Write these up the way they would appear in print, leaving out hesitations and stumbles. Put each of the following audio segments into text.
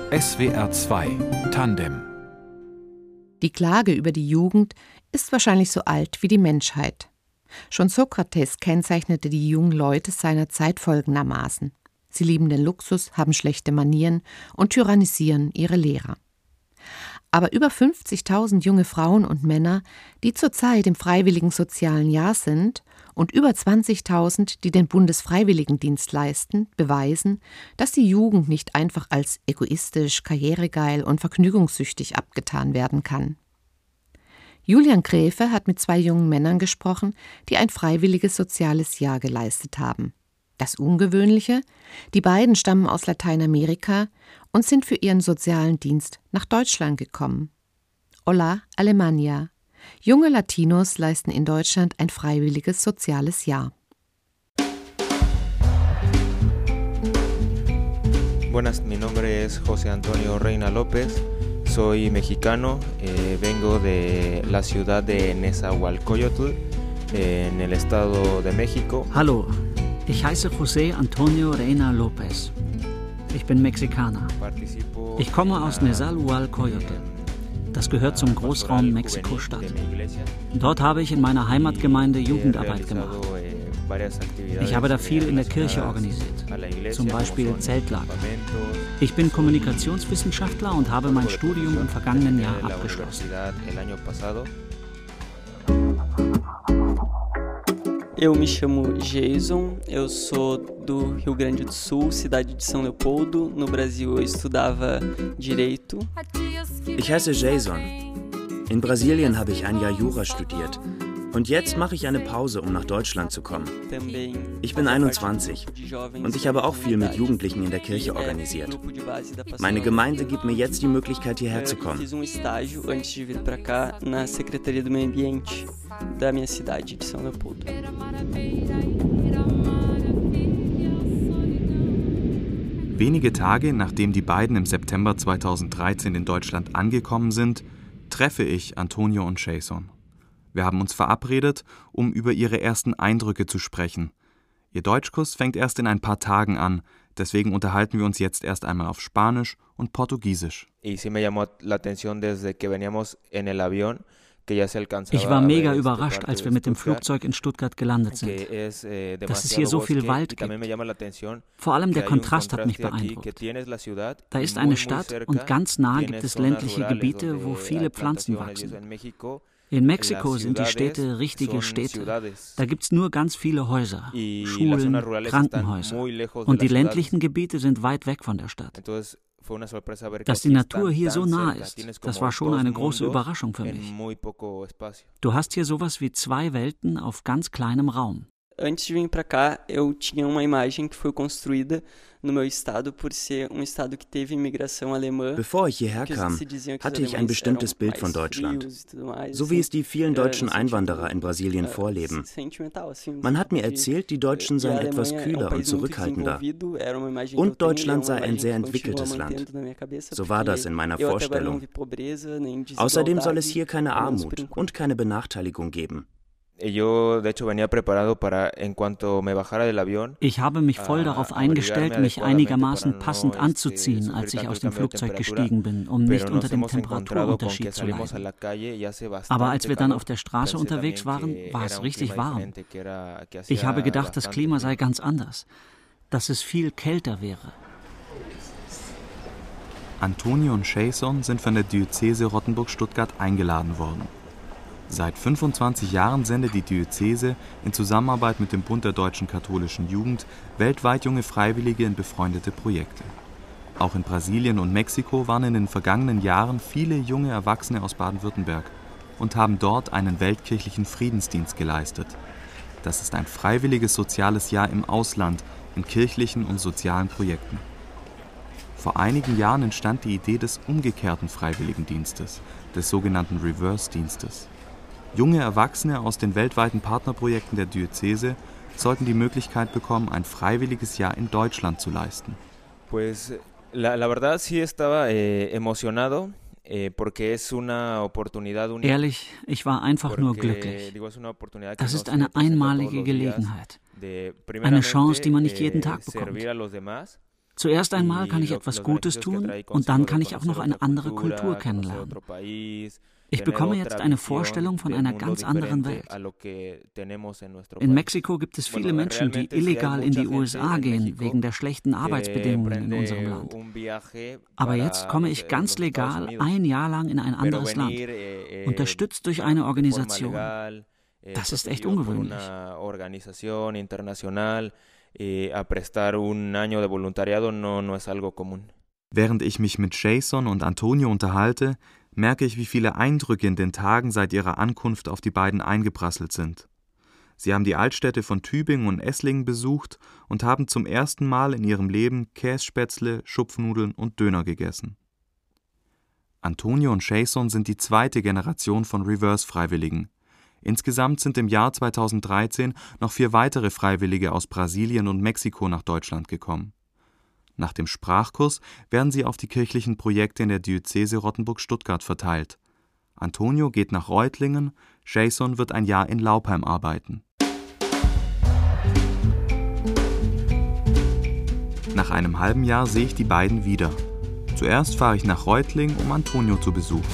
SWR 2 Tandem. Die Klage über die Jugend ist wahrscheinlich so alt wie die Menschheit. Schon Sokrates kennzeichnete die jungen Leute seiner Zeit folgendermaßen: Sie lieben den Luxus, haben schlechte Manieren und tyrannisieren ihre Lehrer. Aber über 50.000 junge Frauen und Männer, die zurzeit im freiwilligen sozialen Jahr sind, und über 20.000, die den Bundesfreiwilligendienst leisten, beweisen, dass die Jugend nicht einfach als egoistisch, karrieregeil und vergnügungssüchtig abgetan werden kann. Julian Gräfe hat mit 2 jungen Männern gesprochen, die ein freiwilliges soziales Jahr geleistet haben. Das Ungewöhnliche: Die beiden stammen aus Lateinamerika und sind für ihren sozialen Dienst nach Deutschland gekommen. Hola, Alemania. Junge Latinos leisten in Deutschland ein freiwilliges soziales Jahr. Buenas, mi nombre es José Antonio Reina López. Soy mexicano, vengo de la ciudad de Nezahualcóyotl, en el Estado de México. Hallo, ich heiße José Antonio Reina López. Ich bin Mexikaner. Ich komme aus Nezahualcóyotl. Das gehört zum Großraum Mexiko-Stadt. Dort habe ich in meiner Heimatgemeinde Jugendarbeit gemacht. Ich habe da viel in der Kirche organisiert, zum Beispiel Zeltlager. Ich bin Kommunikationswissenschaftler und habe mein Studium im vergangenen Jahr abgeschlossen. Eu me chamo Jason, eu sou do Rio Grande do Sul, cidade de São Leopoldo. No Brasil eu estudava Direito. Ich heiße Jason. In Brasilien habe ich ein Jahr Jura studiert. Und jetzt mache ich eine Pause, um nach Deutschland zu kommen. Ich bin 21 und ich habe auch viel mit Jugendlichen in der Kirche organisiert. Meine Gemeinde gibt mir jetzt die Möglichkeit, hierher zu kommen. Wenige Tage nachdem die beiden im September 2013 in Deutschland angekommen sind, treffe ich Antonio und Jason. Wir haben uns verabredet, um über ihre ersten Eindrücke zu sprechen. Ihr Deutschkurs fängt erst in ein paar Tagen an, deswegen unterhalten wir uns jetzt erst einmal auf Spanisch und Portugiesisch. Ich war mega überrascht, als wir mit dem Flugzeug in Stuttgart gelandet sind. Dass es hier so viel Wald gibt. Vor allem der Kontrast hat mich beeindruckt. Da ist eine Stadt und ganz nah gibt es ländliche Gebiete, wo viele Pflanzen wachsen. In Mexiko sind die Städte richtige Städte. Da gibt's nur ganz viele Häuser, Schulen, Krankenhäuser. Und die ländlichen Gebiete sind weit weg von der Stadt. Dass die Natur hier so nah ist, das war schon eine große Überraschung für mich. Du hast hier sowas wie 2 Welten auf ganz kleinem Raum. Antes de vir para cá, eu tinha uma imagem que foi construída no meu estado por ser estado que teve imigração alemã. Bevor ich hierher kam, hatte ich ein bestimmtes Bild von Deutschland, so wie es die vielen deutschen Einwanderer in Brasilien vorleben. Man hat mir erzählt, die Deutschen seien etwas kühler und zurückhaltender und Deutschland sei ein sehr entwickeltes Land. So war das in meiner Vorstellung. Außerdem soll es hier keine Armut und keine Benachteiligung geben. Ich habe mich voll darauf eingestellt, mich einigermaßen passend anzuziehen, als ich aus dem Flugzeug gestiegen bin, um nicht unter dem Temperaturunterschied zu leiden. Aber als wir dann auf der Straße unterwegs waren, war es richtig warm. Ich habe gedacht, das Klima sei ganz anders, dass es viel kälter wäre. Antonio und Jason sind von der Diözese Rottenburg-Stuttgart eingeladen worden. Seit 25 Jahren sendet die Diözese in Zusammenarbeit mit dem Bund der deutschen katholischen Jugend weltweit junge Freiwillige in befreundete Projekte. Auch in Brasilien und Mexiko waren in den vergangenen Jahren viele junge Erwachsene aus Baden-Württemberg und haben dort einen weltkirchlichen Friedensdienst geleistet. Das ist ein freiwilliges soziales Jahr im Ausland in kirchlichen und sozialen Projekten. Vor einigen Jahren entstand die Idee des umgekehrten Freiwilligendienstes, des sogenannten Reverse-Dienstes. Junge Erwachsene aus den weltweiten Partnerprojekten der Diözese sollten die Möglichkeit bekommen, ein freiwilliges Jahr in Deutschland zu leisten. Pues la verdad sí estaba emocionado. Ehrlich, ich war einfach nur glücklich. Das ist eine einmalige Gelegenheit. Eine Chance, die man nicht jeden Tag bekommt. Zuerst einmal kann ich etwas Gutes tun und dann kann ich auch noch eine andere Kultur kennenlernen. Ich bekomme jetzt eine Vorstellung von einer ganz anderen Welt. In Mexiko gibt es viele Menschen, die illegal in die USA gehen, wegen der schlechten Arbeitsbedingungen in unserem Land. Aber jetzt komme ich ganz legal ein Jahr lang in ein anderes Land, unterstützt durch eine Organisation. Das ist echt ungewöhnlich. Während ich mich mit Jason und Antonio unterhalte, merke ich, wie viele Eindrücke in den Tagen seit ihrer Ankunft auf die beiden eingeprasselt sind. Sie haben die Altstädte von Tübingen und Esslingen besucht und haben zum ersten Mal in ihrem Leben Kässpätzle, Schupfnudeln und Döner gegessen. Antonio und Jason sind die zweite Generation von Reverse-Freiwilligen. Insgesamt sind im Jahr 2013 noch 4 weitere Freiwillige aus Brasilien und Mexiko nach Deutschland gekommen. Nach dem Sprachkurs werden sie auf die kirchlichen Projekte in der Diözese Rottenburg-Stuttgart verteilt. Antonio geht nach Reutlingen, Jason wird ein Jahr in Laupheim arbeiten. Nach einem halben Jahr sehe ich die beiden wieder. Zuerst fahre ich nach Reutlingen, um Antonio zu besuchen.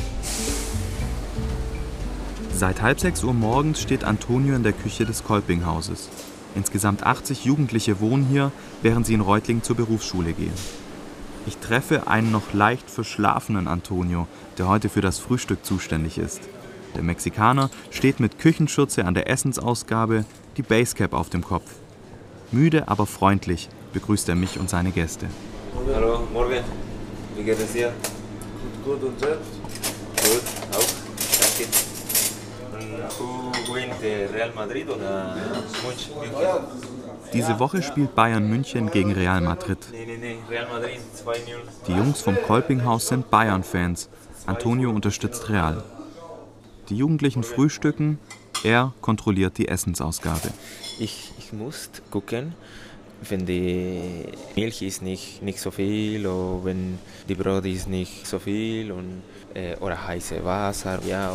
Seit 5:30 Uhr morgens steht Antonio in der Küche des Kolpinghauses. Insgesamt 80 Jugendliche wohnen hier, während sie in Reutlingen zur Berufsschule gehen. Ich treffe einen noch leicht verschlafenen Antonio, der heute für das Frühstück zuständig ist. Der Mexikaner steht mit Küchenschürze an der Essensausgabe, die Basecap auf dem Kopf. Müde, aber freundlich begrüßt er mich und seine Gäste. Hallo, morgen. Wie geht es dir? Gut und selbst? Gut, auch. Danke. Du gewinnt Real Madrid oder München? Diese Woche spielt Bayern München gegen Real Madrid. Nee, Real Madrid 2-0. Die Jungs vom Kolpinghaus sind Bayern-Fans. Antonio unterstützt Real. Die Jugendlichen frühstücken, er kontrolliert die Essensausgabe. Ich muss gucken, wenn die Milch ist nicht so viel oder wenn die Brot ist nicht so viel oder heiße Wasser. Ja.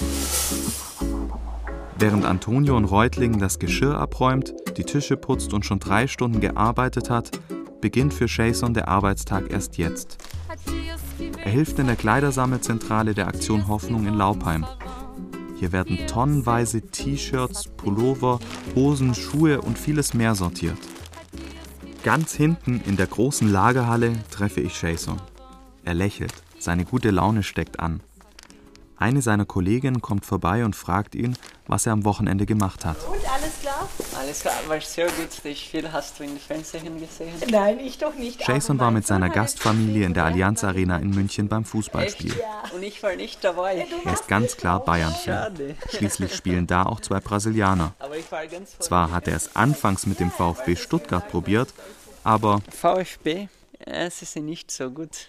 Während Antonio in Reutlingen das Geschirr abräumt, die Tische putzt und schon 3 Stunden gearbeitet hat, beginnt für Jason der Arbeitstag erst jetzt. Er hilft in der Kleidersammelzentrale der Aktion Hoffnung in Laupheim. Hier werden tonnenweise T-Shirts, Pullover, Hosen, Schuhe und vieles mehr sortiert. Ganz hinten in der großen Lagerhalle treffe ich Jason. Er lächelt, seine gute Laune steckt an. Eine seiner Kolleginnen kommt vorbei und fragt ihn, was er am Wochenende gemacht hat. Und alles klar? Alles klar, war sehr gut. Wie viel hast du in den Fernsehen gesehen? Nein, ich doch nicht. Jason war mit seiner Gastfamilie in der Allianz Arena in München beim Fußballspiel. Echt? Ja. Und ich war nicht dabei. Er ist ganz klar Bayern-Fan. Schließlich spielen da auch 2 Brasilianer. Zwar hat er es anfangs mit dem VfB Stuttgart probiert, aber VfB, es ist nicht so gut.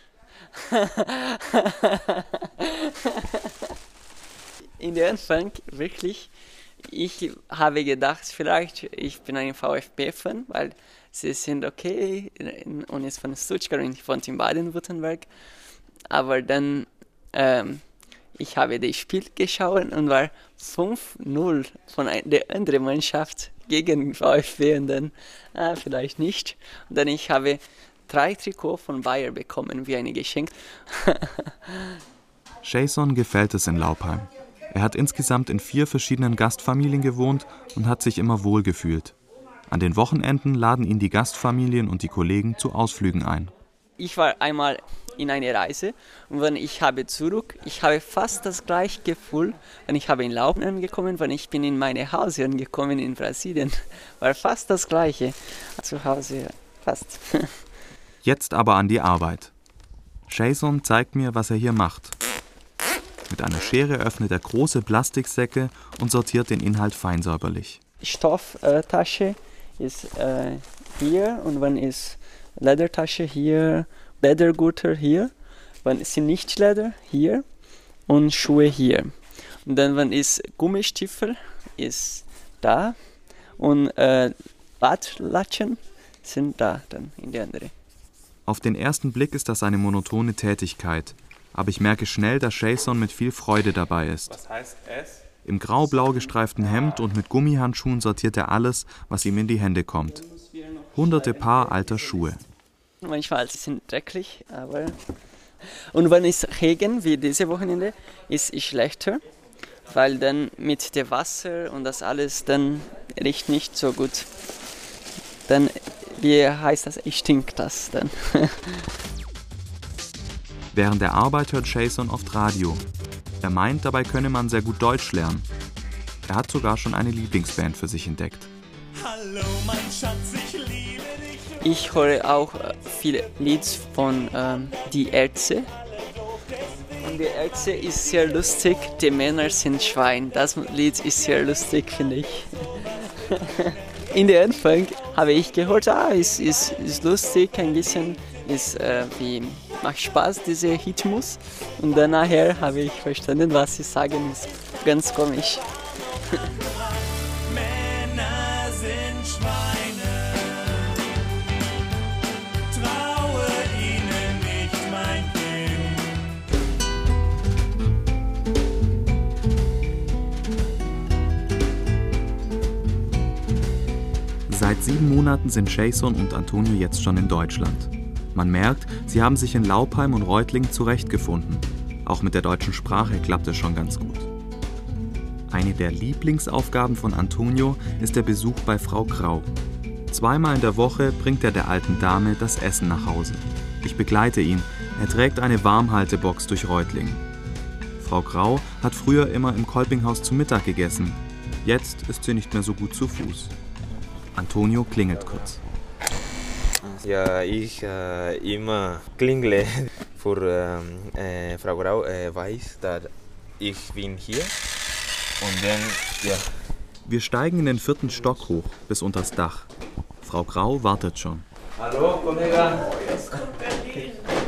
In der Anfang wirklich, ich habe gedacht, vielleicht ich bin ein VfB-Fan, weil sie sind okay und ist von Stuttgart und ich wohne in Baden-Württemberg. Aber dann, ich habe das Spiel geschaut und war 5-0 von der anderen Mannschaft gegen VfB und dann, vielleicht nicht. Und dann ich habe 3 Trikots von Bayer bekommen, wie ein Geschenk. Jason gefällt es in Laupheim. Er hat insgesamt in 4 verschiedenen Gastfamilien gewohnt und hat sich immer wohl gefühlt. An den Wochenenden laden ihn die Gastfamilien und die Kollegen zu Ausflügen ein. Ich war einmal in einer Reise und wenn ich habe zurück, ich habe fast das gleiche Gefühl, wenn ich habe in Laupheim angekommen, wenn ich bin in meine Hause angekommen in Brasilien. War fast das gleiche. Zu Hause, fast. Jetzt aber an die Arbeit. Jason zeigt mir, was er hier macht. Mit einer Schere öffnet er große Plastiksäcke und sortiert den Inhalt feinsäuberlich. Stofftasche ist hier und wenn ist Ledertasche hier, Ledergürtel hier, wenn ist nicht Leder hier und Schuhe hier. Und dann wenn ist Gummistiefel ist da und Badlatschen sind da dann in der andere. Auf den ersten Blick ist das eine monotone Tätigkeit, aber ich merke schnell, dass Jason mit viel Freude dabei ist. Was heißt es? Im grau-blau gestreiften Hemd und mit Gummihandschuhen sortiert er alles, was ihm in die Hände kommt. Hunderte Paar alter Schuhe. Manchmal sind sie dreckig, aber... Und wenn es regnet, wie diese Wochenende, ist es schlechter, weil dann mit dem Wasser und das alles, dann riecht nicht so gut. Dann, wie heißt das, stinkt das dann. Während der Arbeit hört Jason oft Radio. Er meint, dabei könne man sehr gut Deutsch lernen. Er hat sogar schon eine Lieblingsband für sich entdeckt. Hallo mein Schatz, ich liebe dich. Ich höre auch viele Lieder von Die Ärzte. Und die Ärzte ist sehr lustig, die Männer sind Schwein. Das Lied ist sehr lustig, finde ich. In der Anfang habe ich gehört, ist lustig, ein bisschen, macht Spaß, dieser Rhythmus. Und dann nachher habe ich verstanden, was sie sagen, ist ganz komisch. Männer sind Schweine, traue ihnen nicht, mein Kind. Seit 7 Monaten sind Jason und Antonio jetzt schon in Deutschland. Man merkt, sie haben sich in Laupheim und Reutlingen zurechtgefunden. Auch mit der deutschen Sprache klappt es schon ganz gut. Eine der Lieblingsaufgaben von Antonio ist der Besuch bei Frau Grau. 2-mal in der Woche bringt er der alten Dame das Essen nach Hause. Ich begleite ihn. Er trägt eine Warmhaltebox durch Reutlingen. Frau Grau hat früher immer im Kolpinghaus zu Mittag gegessen. Jetzt ist sie nicht mehr so gut zu Fuß. Antonio klingelt kurz. Ja, ich immer klingle für Frau Grau weiß, dass ich bin hier. Und dann, ja. Wir steigen in den 4. Stock hoch, bis unters Dach. Frau Grau wartet schon. Hallo, Kollege. Jetzt kommt Berlin.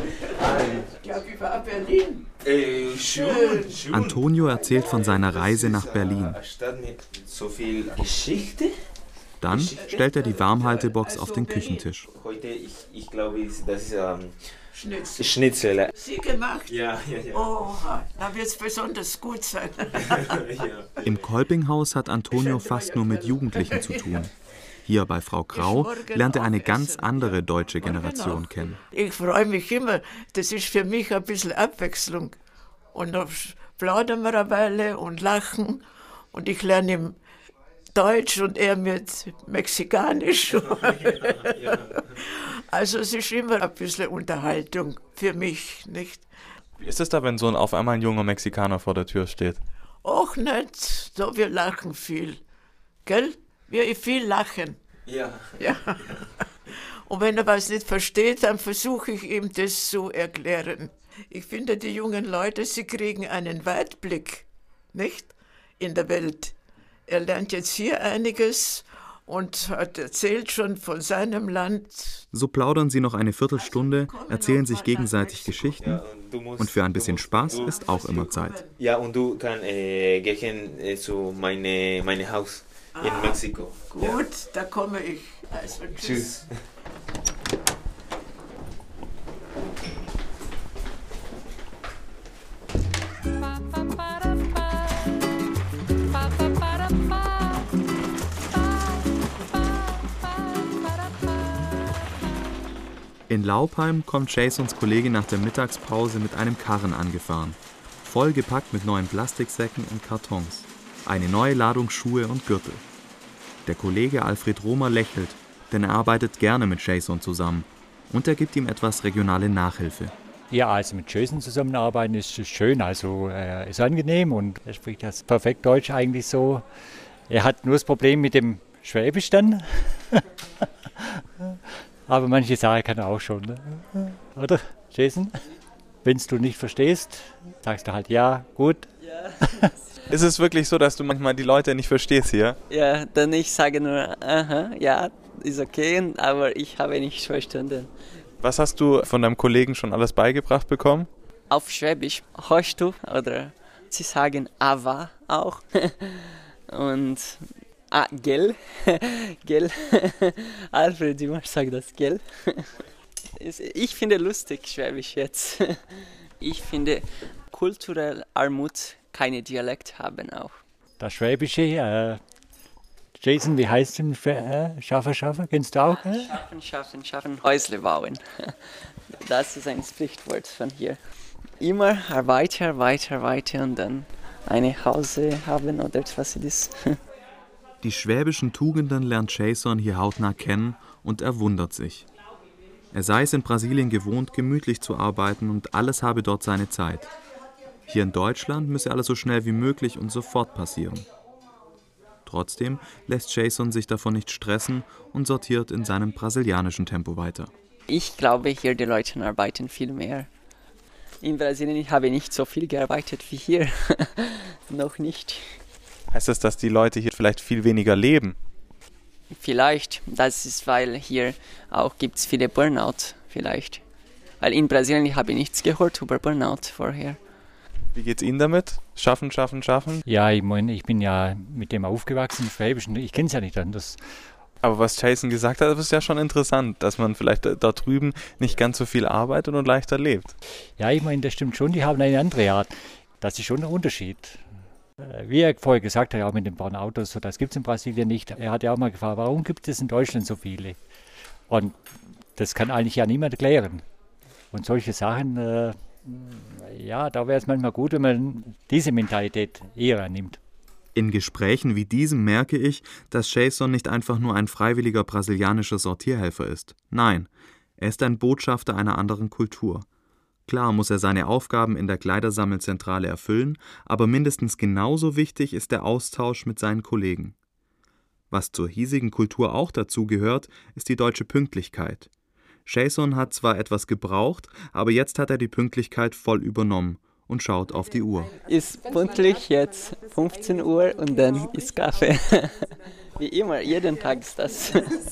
Ja, wie war Berlin? Schön. Antonio erzählt von seiner Reise nach Berlin. Stadt mit so viel Geschichte. Dann stellt er die Warmhaltebox auf den Küchentisch. Heute, ich glaube, das ist Schnitzel. Sie gemacht? Ja. Oh, da wird es besonders gut sein. Im Kolpinghaus hat Antonio fast nur mit Jugendlichen zu tun. Hier bei Frau Grau lernt er eine ganz andere deutsche Generation kennen. Ich freue mich immer. Das ist für mich ein bisschen Abwechslung. Und dann plaudern wir eine Weile und lachen. Und ich lerne ihm Deutsch und er mit Mexikanisch. Ja. Also es ist immer ein bisschen Unterhaltung für mich, nicht? Wie ist es da, wenn auf einmal ein junger Mexikaner vor der Tür steht? Och nicht, so wir lachen viel, gell? Wir viel lachen. Ja. Und wenn er was nicht versteht, dann versuche ich ihm das zu erklären. Ich finde, die jungen Leute, sie kriegen einen Weitblick, nicht? In der Welt. Er lernt jetzt hier einiges und erzählt schon von seinem Land. So plaudern sie noch eine Viertelstunde, erzählen sich gegenseitig Geschichten und für ein bisschen Spaß ist auch immer Zeit. Ja, und du kannst gehen zu meinem Haus in Mexiko. Gut, ja. Da komme ich. Also, tschüss. In Laupheim kommt Jasons Kollege nach der Mittagspause mit einem Karren angefahren. Vollgepackt mit neuen Plastiksäcken und Kartons. Eine neue Ladung Schuhe und Gürtel. Der Kollege Alfred Romer lächelt, denn er arbeitet gerne mit Jason zusammen. Und er gibt ihm etwas regionale Nachhilfe. Ja, also mit Jason zusammenarbeiten ist schön, also ist angenehm und er spricht das perfekt Deutsch eigentlich so. Er hat nur das Problem mit dem Schwäbisch dann. Aber manche Sachen kann er auch schon. Ne? Oder, Jason? Wenn du nicht verstehst, sagst du halt ja, gut. Ja. Ist es wirklich so, dass du manchmal die Leute nicht verstehst hier? Ja, dann ich sage nur, aha, ja, ist okay, aber ich habe nicht verstanden. Was hast du von deinem Kollegen schon alles beigebracht bekommen? Auf Schwäbisch hörst du, oder sie sagen aber auch. Und gell, gell, Alfred immer sagt das, gell. Ich finde lustig Schwäbisch jetzt. Ich finde kulturell Armut keine Dialekt haben auch. Das Schwäbische, Jason, wie heißt denn Schaffer? Kennst du auch? Schaffen, Häusle bauen. Das ist ein Sprichwort von hier. Immer weiter und dann eine Hause haben oder was ist das? Die schwäbischen Tugenden lernt Jason hier hautnah kennen und er wundert sich. Er sei es in Brasilien gewohnt, gemütlich zu arbeiten und alles habe dort seine Zeit. Hier in Deutschland müsse alles so schnell wie möglich und sofort passieren. Trotzdem lässt Jason sich davon nicht stressen und sortiert in seinem brasilianischen Tempo weiter. Ich glaube, hier die Leute arbeiten viel mehr. In Brasilien habe ich nicht so viel gearbeitet wie hier. Noch nicht. Heißt das, dass die Leute hier vielleicht viel weniger leben? Vielleicht. Das ist, weil hier auch gibt es viele Burnout. Vielleicht. Weil in Brasilien habe ich nichts gehört über Burnout vorher. Wie geht's Ihnen damit? Schaffen? Ja, ich meine, ich bin ja mit dem aufgewachsen, Schwäbischen. Ich kenne es ja nicht anders. Aber was Jason gesagt hat, das ist ja schon interessant, dass man vielleicht dort drüben nicht ganz so viel arbeitet und leichter lebt. Ja, ich meine, das stimmt schon. Die haben eine andere Art. Das ist schon ein Unterschied. Wie er vorher gesagt hat, auch mit den Burnout-Autos, so, das gibt es in Brasilien nicht. Er hat ja auch mal gefragt, warum gibt es in Deutschland so viele? Und das kann eigentlich ja niemand erklären. Und solche Sachen... Ja, da wäre es manchmal gut, wenn man diese Mentalität eher annimmt. In Gesprächen wie diesem merke ich, dass Jason nicht einfach nur ein freiwilliger brasilianischer Sortierhelfer ist. Nein, er ist ein Botschafter einer anderen Kultur. Klar muss er seine Aufgaben in der Kleidersammelzentrale erfüllen, aber mindestens genauso wichtig ist der Austausch mit seinen Kollegen. Was zur hiesigen Kultur auch dazu gehört, ist die deutsche Pünktlichkeit. Jason hat zwar etwas gebraucht, aber jetzt hat er die Pünktlichkeit voll übernommen und schaut auf die Uhr. Ist pünktlich jetzt 15 Uhr und dann ist Kaffee. Wie immer, jeden Tag ist das.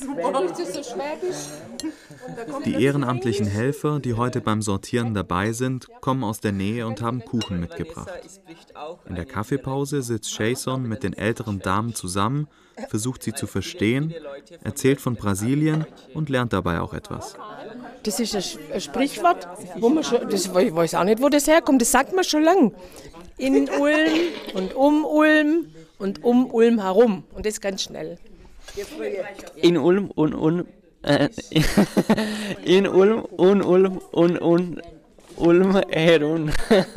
Die ehrenamtlichen Helfer, die heute beim Sortieren dabei sind, kommen aus der Nähe und haben Kuchen mitgebracht. In der Kaffeepause sitzt Jason mit den älteren Damen zusammen, versucht sie zu verstehen, erzählt von Brasilien und lernt dabei auch etwas. Das ist ein Sprichwort, wo man schon, ich weiß auch nicht, wo das herkommt, das sagt man schon lange. In Ulm und um Ulm herum. Und das ganz schnell. In Ulm und in Ulm herum.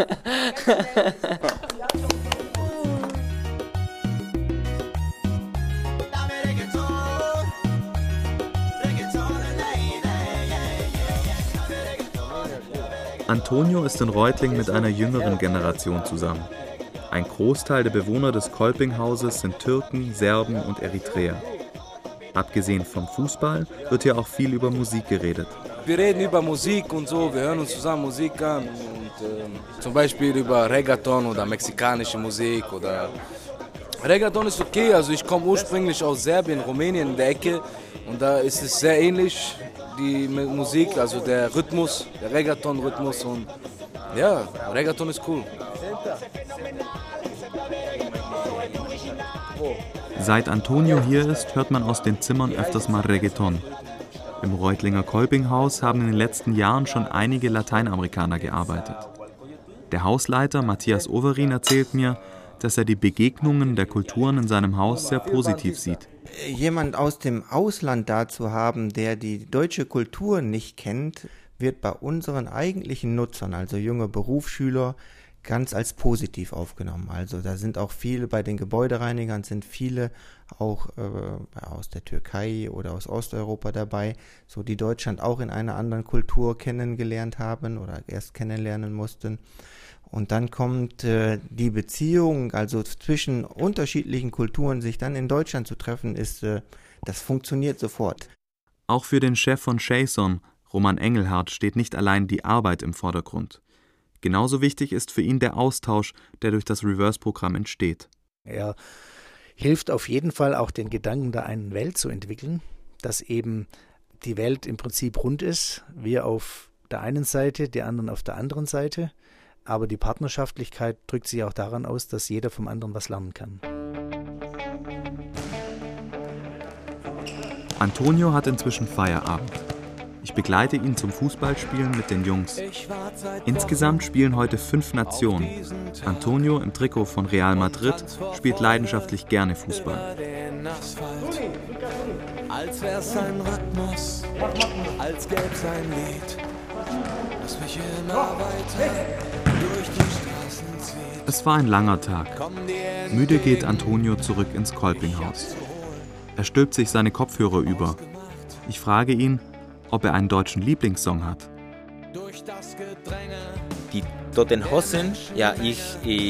Antonio ist in Reutlingen mit einer jüngeren Generation zusammen. Ein Großteil der Bewohner des Kolpinghauses sind Türken, Serben und Eritreer. Abgesehen vom Fußball wird hier auch viel über Musik geredet. Wir reden über Musik und so, wir hören uns zusammen Musik an. Und, zum Beispiel über Reggaeton oder mexikanische Musik. Oder Reggaeton ist okay, also ich komme ursprünglich aus Serbien, Rumänien in der Ecke. Und da ist es sehr ähnlich, die Musik, also der Rhythmus, der Reggaeton-Rhythmus. Und ja, Reggaeton ist cool. Seit Antonio hier ist, hört man aus den Zimmern öfters mal Reggaeton. Im Reutlinger Kolpinghaus haben in den letzten Jahren schon einige Lateinamerikaner gearbeitet. Der Hausleiter Matthias Overin erzählt mir, dass er die Begegnungen der Kulturen in seinem Haus sehr positiv sieht. Jemand aus dem Ausland da zu haben, der die deutsche Kultur nicht kennt, wird bei unseren eigentlichen Nutzern, also junge Berufsschüler, ganz als positiv aufgenommen. Also da sind auch viele, bei den Gebäudereinigern sind viele auch aus der Türkei oder aus Osteuropa dabei, so die Deutschland auch in einer anderen Kultur kennengelernt haben oder erst kennenlernen mussten. Und dann kommt die Beziehung, also zwischen unterschiedlichen Kulturen, sich dann in Deutschland zu treffen, das funktioniert sofort. Auch für den Chef von Jason, Roman Engelhardt, steht nicht allein die Arbeit im Vordergrund. Genauso wichtig ist für ihn der Austausch, der durch das Reverse-Programm entsteht. Er hilft auf jeden Fall auch den Gedanken der einen Welt zu entwickeln, dass eben die Welt im Prinzip rund ist, wir auf der einen Seite, die anderen auf der anderen Seite. Aber die Partnerschaftlichkeit drückt sich auch daran aus, dass jeder vom anderen was lernen kann. Antonio hat inzwischen Feierabend. Ich begleite ihn zum Fußballspielen mit den Jungs. Insgesamt spielen heute 5 Nationen. Antonio im Trikot von Real Madrid spielt leidenschaftlich gerne Fußball. Als wär's sein Rhythmus, als gäb's sein Lied, das mich immer weiter durch die Straßen zieht. Es war ein langer Tag. Müde geht Antonio zurück ins Kolpinghaus. Er stülpt sich seine Kopfhörer über. Ich frage ihn, ob er einen deutschen Lieblingssong hat. Die Toten Hosen, ja, ich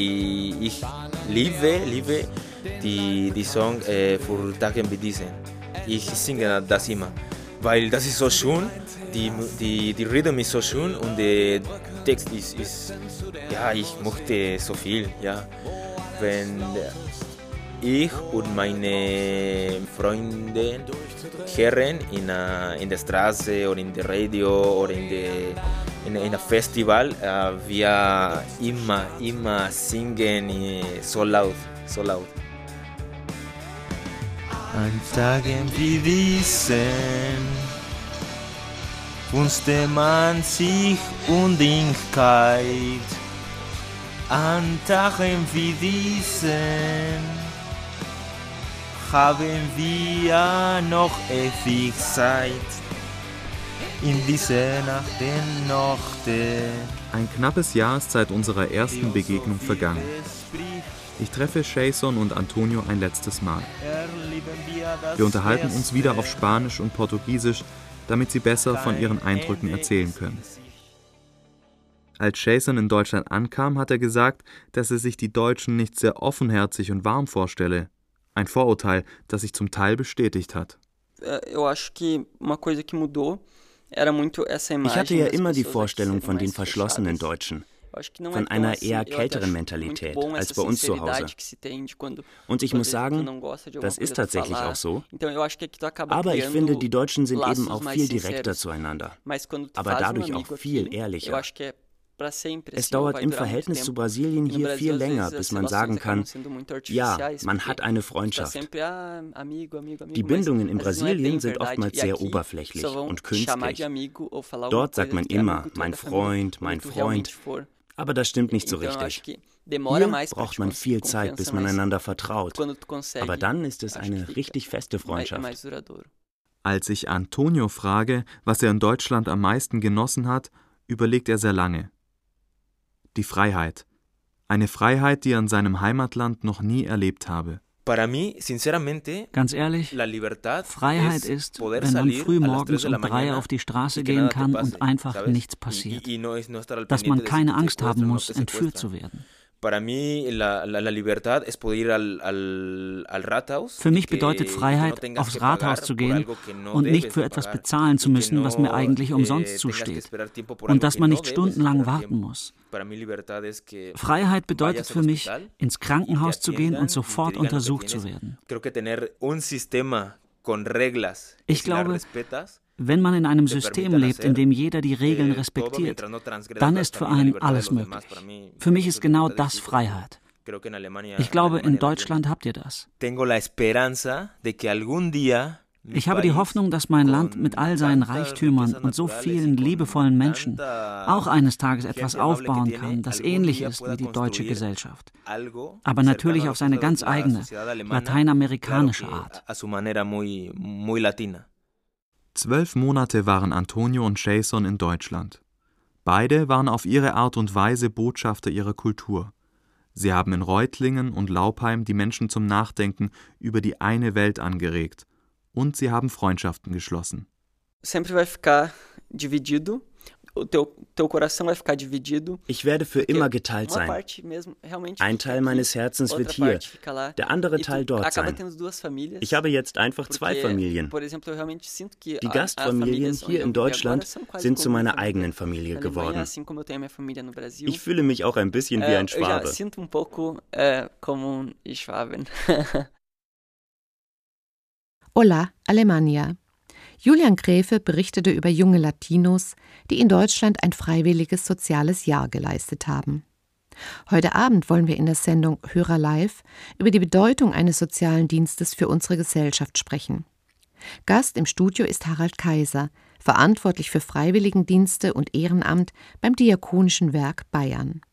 liebe die Song für Tagen wie diesen. Ich singe das immer, weil das ist so schön, die Rhythm ist so schön und der Text ist ja, ich mochte so viel, ja. Wenn ich und meine Freunde hören in der Straße oder in der Radio oder in einem Festival, wir immer singen so laut. An Tagen wie diesen wünschte man sich Unendlichkeit. An Tagen wie diesen haben wir noch ewig Zeit. In dieser Nacht der Nächte. Ein knappes Jahr ist seit unserer ersten Begegnung vergangen. Ich treffe Jason und Antonio ein letztes Mal. Wir unterhalten uns wieder auf Spanisch und Portugiesisch, damit sie besser von ihren Eindrücken erzählen können. Als Jason in Deutschland ankam, hat er gesagt, dass er sich die Deutschen nicht sehr offenherzig und warm vorstelle. Ein Vorurteil, das sich zum Teil bestätigt hat. Ich hatte ja immer die Vorstellung von den verschlossenen Deutschen, von einer eher kälteren Mentalität als bei uns zu Hause. Und ich muss sagen, das ist tatsächlich auch so. Aber ich finde, die Deutschen sind eben auch viel direkter zueinander, aber dadurch auch viel ehrlicher. Es dauert im Verhältnis zu Brasilien hier viel länger, bis man sagen kann, ja, man hat eine Freundschaft. Die Bindungen in Brasilien sind oftmals sehr oberflächlich und künstlich. Dort sagt man immer, mein Freund. Aber das stimmt nicht so richtig. Hier braucht man viel Zeit, bis man einander vertraut. Aber dann ist es eine richtig feste Freundschaft. Als ich Antonio frage, was er in Deutschland am meisten genossen hat, überlegt er sehr lange. Die Freiheit. Eine Freiheit, die er in seinem Heimatland noch nie erlebt habe. Ganz ehrlich, Freiheit ist, wenn man früh morgens um 3 auf die Straße gehen kann und einfach nichts passiert. Dass man keine Angst haben muss, entführt zu werden. Für mich bedeutet Freiheit, aufs Rathaus zu gehen und nicht für etwas bezahlen zu müssen, was mir eigentlich umsonst zusteht. Und dass man nicht stundenlang warten muss. Freiheit bedeutet für mich, ins Krankenhaus zu gehen und sofort untersucht zu werden. Ich glaube, wenn man in einem System lebt, in dem jeder die Regeln respektiert, dann ist für einen alles möglich. Für mich ist genau das Freiheit. Ich glaube, in Deutschland habt ihr das. Ich habe die Hoffnung, dass mein Land mit all seinen Reichtümern und so vielen liebevollen Menschen auch eines Tages etwas aufbauen kann, das ähnlich ist wie die deutsche Gesellschaft. Aber natürlich auf seine ganz eigene, lateinamerikanische Art. 12 Monate waren Antonio und Jason in Deutschland. Beide waren auf ihre Art und Weise Botschafter ihrer Kultur. Sie haben in Reutlingen und Laupheim die Menschen zum Nachdenken über die eine Welt angeregt. Und sie haben Freundschaften geschlossen. Sempre vai ficar dividido. Ich werde für immer geteilt sein. Ein Teil meines Herzens wird hier, der andere Teil dort sein. Ich habe jetzt einfach 2 Familien. Die Gastfamilien hier in Deutschland sind zu meiner eigenen Familie geworden. Ich fühle mich auch ein bisschen wie ein Schwabe. Hola, Alemania. Julian Gräfe berichtete über junge Latinos, die in Deutschland ein freiwilliges soziales Jahr geleistet haben. Heute Abend wollen wir in der Sendung Hörer Live über die Bedeutung eines sozialen Dienstes für unsere Gesellschaft sprechen. Gast im Studio ist Harald Kaiser, verantwortlich für Freiwilligendienste und Ehrenamt beim Diakonischen Werk Bayern.